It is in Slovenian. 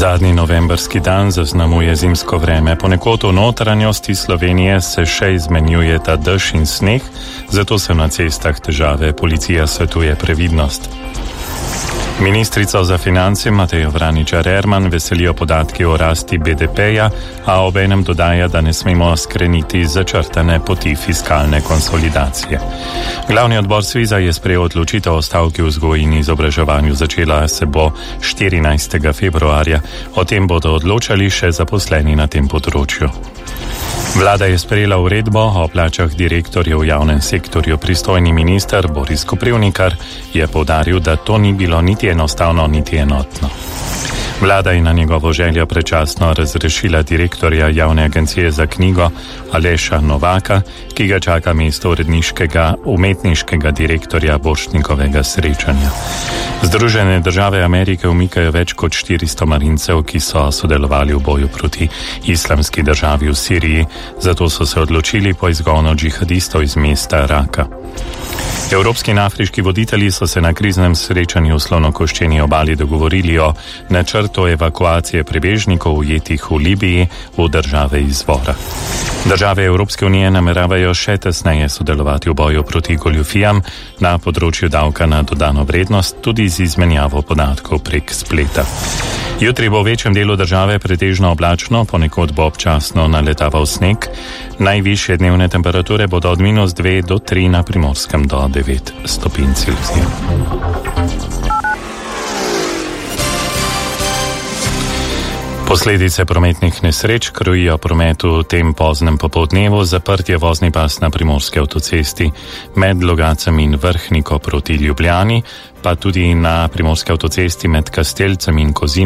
Zadnji novembrski dan zaznamuje zimsko vreme. Ponekod v notranjosti Slovenije se še izmenjuje ta dež in sneh, zato so na cestah težave. Policija svetuje previdnost. Ministrico za finance Matejo Vraničar-Erman veselijo podatki o rasti BDP-ja, a obenem dodaja, da ne smemo skreniti začrtane poti fiskalne konsolidacije. Glavni odbor SVIZ-a je sprejel odločitev o stavki v vzgoji in izobraževanju. Začela se bo 14. februarja. O tem bodo odločali še zaposleni na tem področju. Vlada je sprejela uredbo o plačah direktorjev v javnem sektorju. Pristojni minister Boris Koprivnikar je poudaril, da to ni bilo niti enostavno, niti enotno. Vlada je na njegovo željo predčasno razrešila direktorja javne agencije za knjigo Aleša Novaka, ki ga čaka mesto umetniškega direktorja Borštnikovega srečanja. Združene države Amerike umikajo več kot 400 marincev, ki so sodelovali v boju proti islamski državi v Siriji, zato so se odločili po izgonu džihadistov iz mesta Raka. Evropski in afriški voditelji so se na kriznem srečanju v Slonokoščeni obali dogovorili o načrtu evakuacije prebežnikov ujetih v Libiji v države izvora. Države Evropske unije nameravajo še tesneje sodelovati v boju proti goljufijam na področju davka na dodano vrednost, tudi z izmenjavo podatkov prek spleta. Jutri bo v večjem delu države pretežno oblačno, ponekod bo občasno naletaval sneg. Najvišje dnevne temperature bodo od -2 do 3 na Primorskem do 9 stopinj Celzija. Posledice prometnih nesreč krojijo promet v tem poznem popoldnevu. Zaprtje vozni pas na Primorski avtocesti med Logacem in Vrhniko proti Ljubljani, pa tudi na Primorski avtocesti med Kastelcem in Kozino.